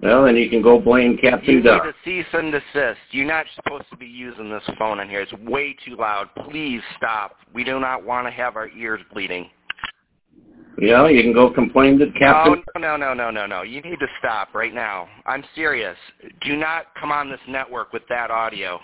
Well, then you can go blame Captain Duck. You need to cease and desist. You're not supposed to be using this phone in here. It's way too loud. Please stop. We do not want to have our ears bleeding. Yeah, you can go complain to Captain... No. You need to stop right now. I'm serious. Do not come on this network with that audio.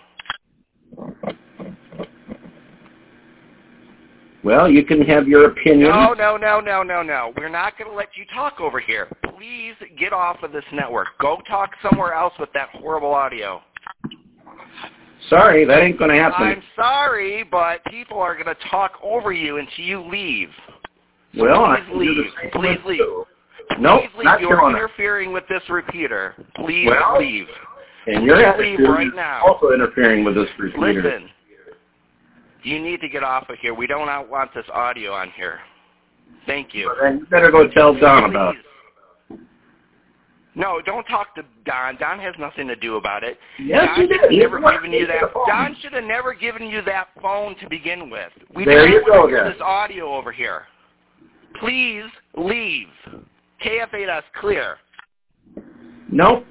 Well, you can have your opinion. No. We're not going to let you talk over here. Please get off of this network. Go talk somewhere else with that horrible audio. Sorry, that ain't going to happen. I'm sorry, but people are going to talk over you until you leave. So well, please leave. Please leave. Nope, please leave. You're interfering with this repeater. Please leave. And you're leave right now. Also interfering with this repeater. Listen. You need to get off of here. We don't want this audio on here. Thank you. Well, then you better go tell Don about it. No, don't talk to Don. Don has nothing to do about it. Yes, Don he did. Don should have never given you that phone to begin with. We there you go, hear this audio over here. Please leave. KF8S clear. Nope.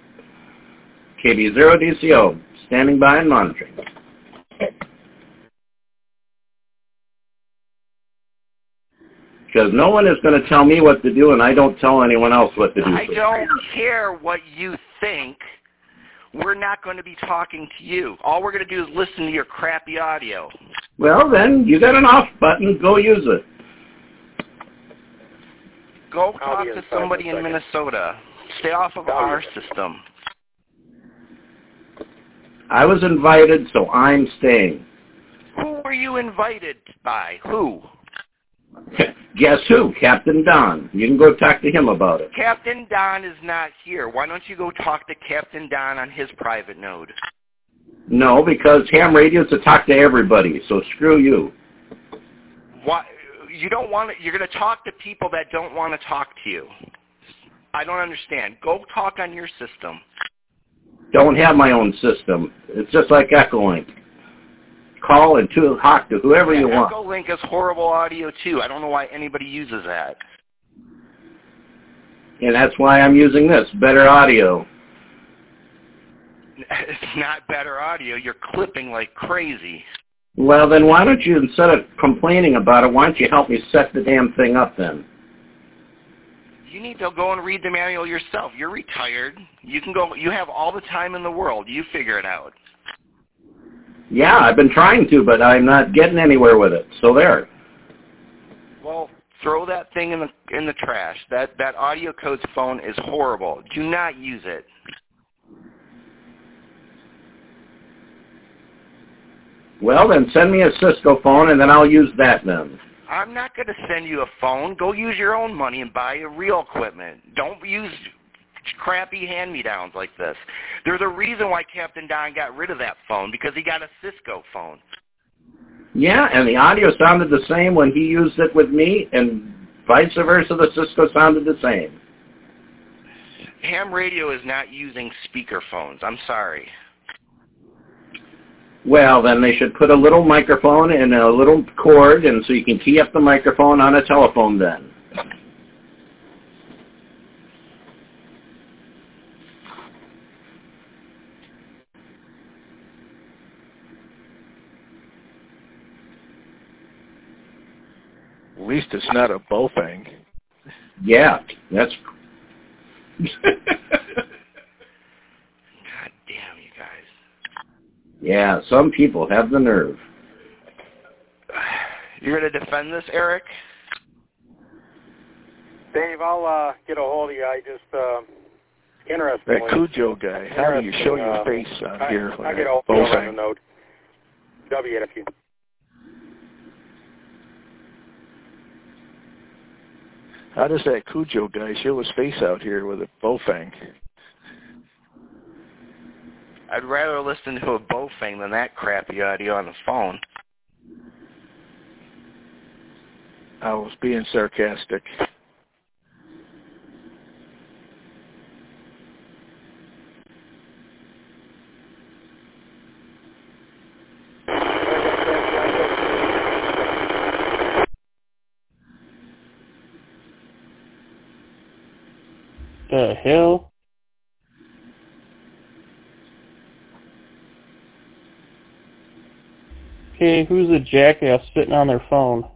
KB0DCO, standing by and monitoring. Because no one is going to tell me what to do, and I don't tell anyone else what to do. I don't care what you think. We're not going to be talking to you. All we're going to do is listen to your crappy audio. Well, then, you got an off button. Go use it. Go talk to somebody in Minnesota. Stay off of our system. I was invited, so I'm staying. Who were you invited by? Who? Guess who? Captain Don. You can go talk to him about it. Captain Don is not here. Why don't you go talk to Captain Don on his private node? No, because ham radio is to talk to everybody, so screw you. What? You don't want to, you're going to talk to people that don't want to talk to you. I don't understand. Go talk on your system. Don't have my own system. It's just like Echolink. Call and talk to whoever you want. Echolink is horrible audio, too. I don't know why anybody uses that. And that's why I'm using this, better audio. It's not better audio. You're clipping like crazy. Well, then why don't you, instead of complaining about it, why don't you help me set the damn thing up then? You need to go and read the manual yourself. You're retired. You can go. You have all the time in the world. You figure it out. Yeah, I've been trying to, but I'm not getting anywhere with it. So there. Well, throw that thing in the trash. That audio codes phone is horrible. Do not use it. Well, then send me a Cisco phone, and then I'll use that then. I'm not going to send you a phone. Go use your own money and buy real equipment. Don't use crappy hand-me-downs like this. There's a reason why Captain Don got rid of that phone, because he got a Cisco phone. Yeah, and the audio sounded the same when he used it with me, and vice versa, the Cisco sounded the same. Ham radio is not using speaker phones. I'm sorry. Well, then they should put a little microphone and a little cord, and so you can key up the microphone on a telephone then. At least it's not a Bofang. Yeah, that's... God damn, you guys. Yeah, some people have the nerve. You're going to defend this, Eric? Dave, I'll get a hold of you. I just, interesting. That Cujo guy, how do you show your face on here? I'll get a hold of you on the node. WFU. How does that Cujo guy show his face out here with a Bofang? I'd rather listen to a Bofang than that crappy audio on the phone. I was being sarcastic. The hell? Okay, who's a jackass sitting on their phone?